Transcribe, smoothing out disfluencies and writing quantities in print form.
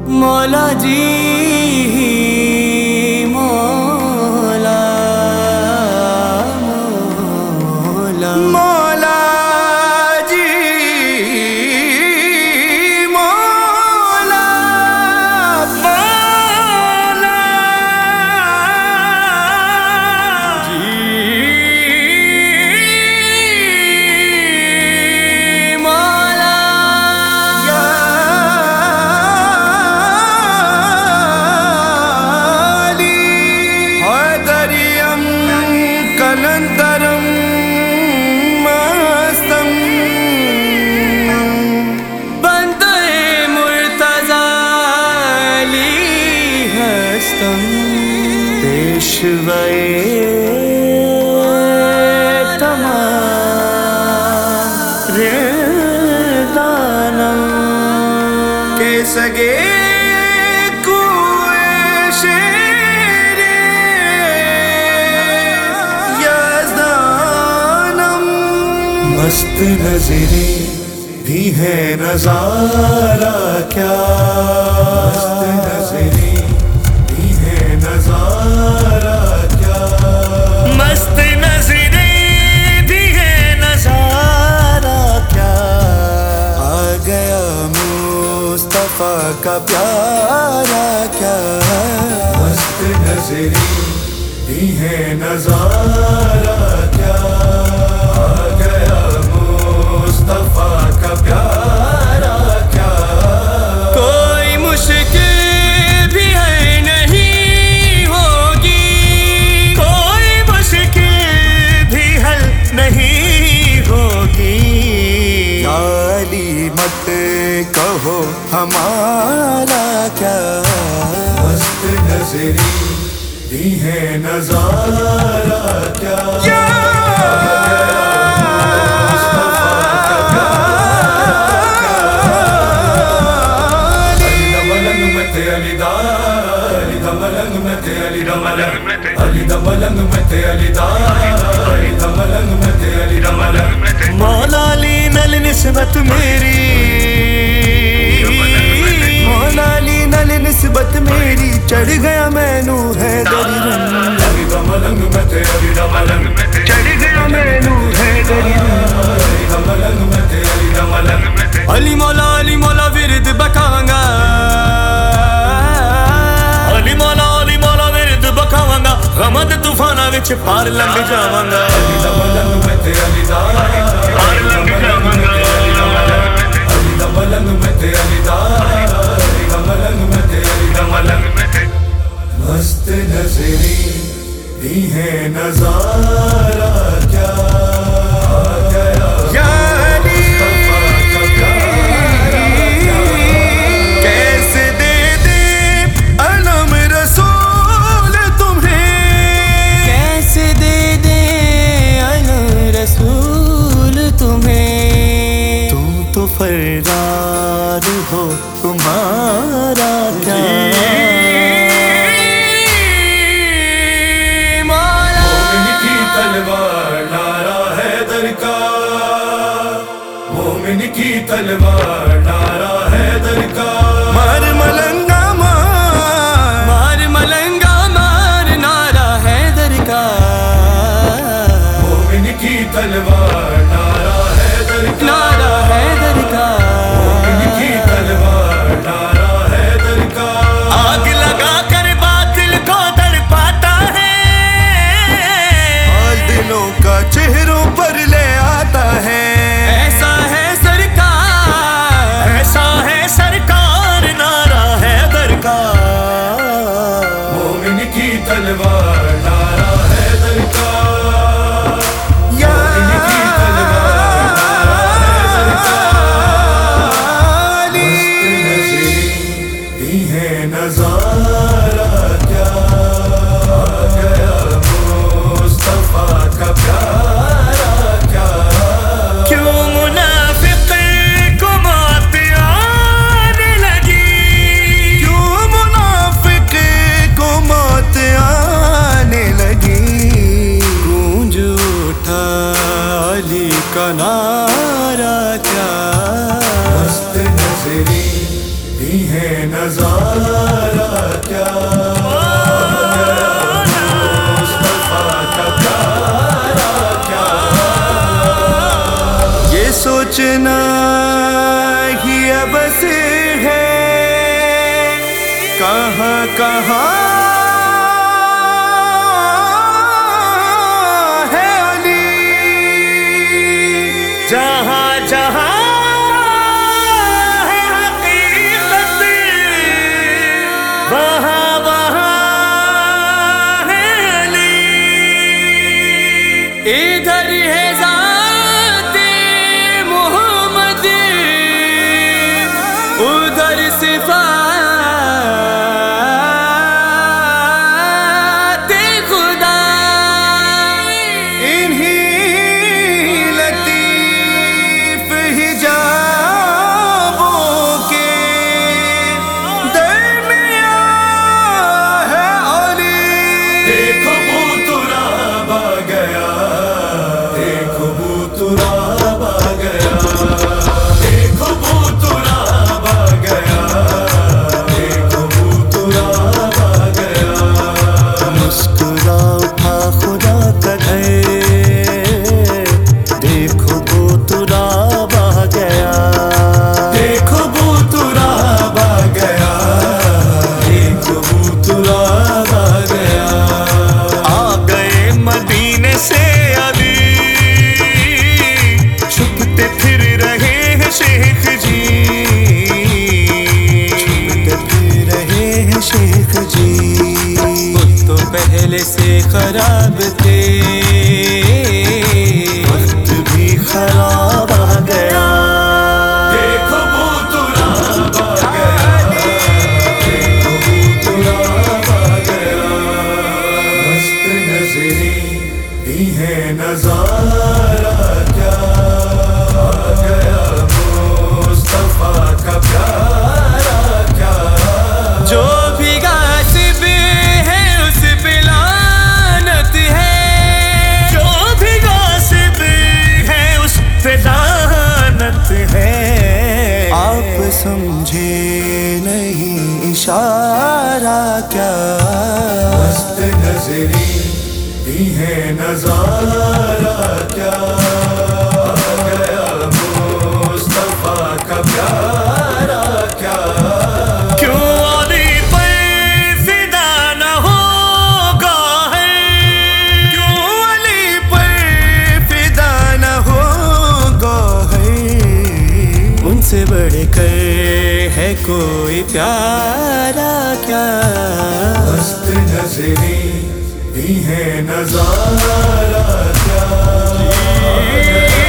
مولا جی مولا مولا مولا جی مولا مولا جی مولا یا کلندرم مستم بندے مرتضی علی ہستم پیشوائے تمام دانم کے سگے مست نظریں بھی ہے نظارہ کیا مست نظریں بھی ہے نظارہ کیا مست نظریں بھی ہے نظارہ کیا آ گیا مصطفیٰ کا پیارا کیا مست نظریں بھی ہے نظارہ کیا پیارا کیا کوئی مشکل بھی ہے نہیں ہوگی کوئی مشکل بھی حل نہیں ہوگی یا علی مت کہو ہمارا کیا مست نظری بھی ہے نظارہ کیا مولا علی نل نسبت میری مولا علی نل نسبت میری چڑھ گیا میں نو ہے دری رنگ چڑھ گیا میں نو ہے دری رنگ علی مولا ورد بکاواں گا علی مولا ورد بکاواں گا غمد طوفاناں وچ پار لنگ جاواں گا پار لنگ جاواں گا مست نظری بھی ہے نظارہ کیا فرداد ہو تمہارا کیا مومن کی تلوار نعرہ حیدر کا مومن کی تلوار نعرہ حیدر کا مار ملنگا مار ملنگا مار نعرہ حیدر کا مومن کی تلوار نعرہ حیدر کا نعرہ حیدر کا مومن کی تلوار نعرہ حیدر کا آگ لگا کر باطل کو تڑپاتا ہے اور دلوں کا چہروں پر لے آتا ہے ایسا ہے سرکار بھی ہے نظارہ کیا مصطفیٰ کا پیارا کیا، یہ سوچنا ہی اب سے ہے کہاں کہاں ہے علی، جہاں جہاں وہاں وہاں ہے علی، ادھر ہے ذات محمد ادھر صفات خدا، انہی لطیف حجابوں کے دیکھو بوتراب آ گیا، دیکھو بوتراب آ گیا، دیکھو بوتراب آ گیا، دیکھو بوتراب آ گیا، مسکرا اٹھا خدا کا گھر، دیکھو بوتراب آ گیا، دیکھو بوتراب آ گیا، دیکھو بوتراب آ گیا، مدینے سے علی چھپتے پھر رہے ہیں شیخ جی، چھپتے پھر رہے ہیں شیخ جی، خود تو پہلے سے خراب تھے وقت بھی خراب آ گیا، دیکھو بوتراب آ گیا، دیکھو بوتراب آ گیا، مست نظری بھی ہے نظارہ کیا، آ گیا مصطفیٰ کا پیارا کیا، جو بھی غاصب ہے اس پہ لعنت ہے، جو بھی غاصب ہے اس پہ لعنت ہے، آپ سمجھے نہیں اشارہ کیا، مست نظری بھی ہے نظارہ کیا، آ گیا مصطفیٰ کا پیارا کیا، کیوں علی پر فدا نہ ہوگا ہے، کیوں علی پر فدا نہ ہوگا ہے، ان سے بڑھ کر ہے کوئی پیارا کیا، مست نظری بھی ہے نظارہ کیا،